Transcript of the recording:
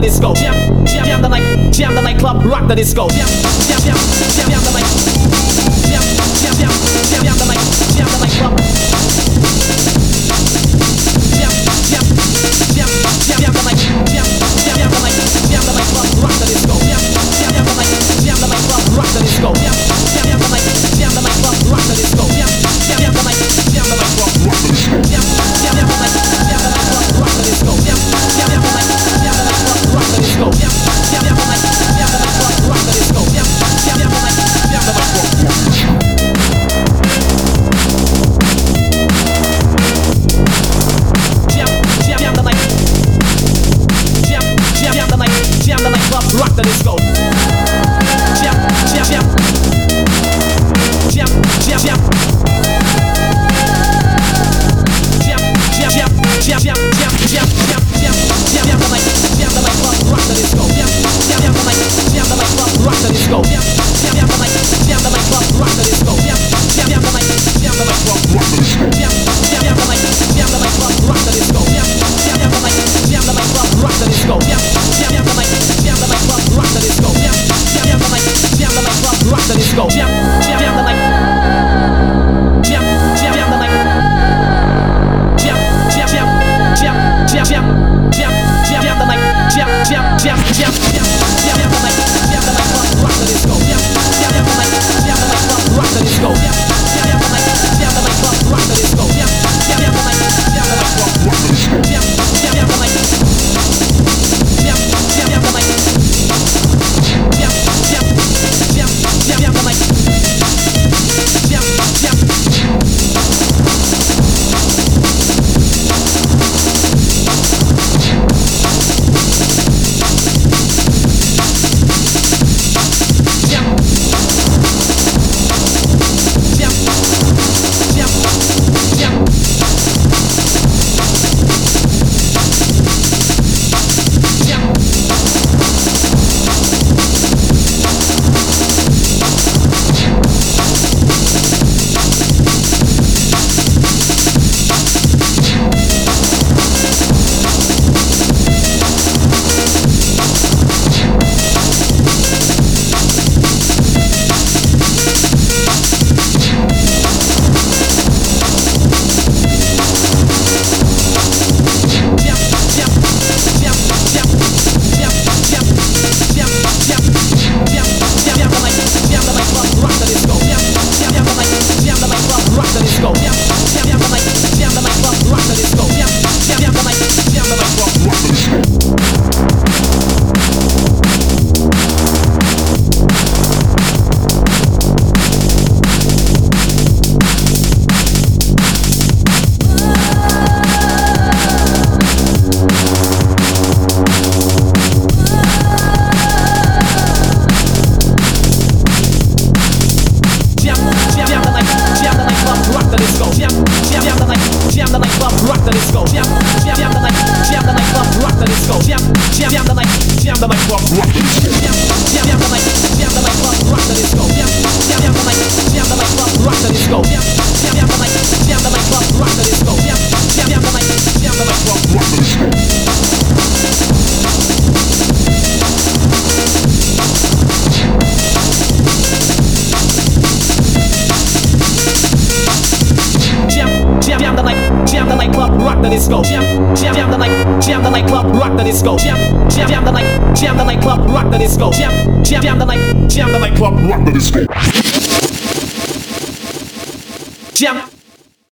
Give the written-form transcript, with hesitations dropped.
disco. Jam the night, jam the nightclub, rock the disco. Jam the night, jam the night, jam the nightclub. Jam the night, jam the night, jam the nightclub, rock the disco. Jam the night, jam the nightclub, rock the disco. Jam the night, jam the nightclub, rock the disco. Jam the night, jam the nightclub, rock the disco. Jam the night, jam the nightclub, rock the disco. Jam the night, jam the nightclub, rock the disco. Jam the night, jam the nightclub, rock the disco. Jam the night, jam the nightclub, rock the disco. Jam the nightclub, rock the disco. Jam. Jam.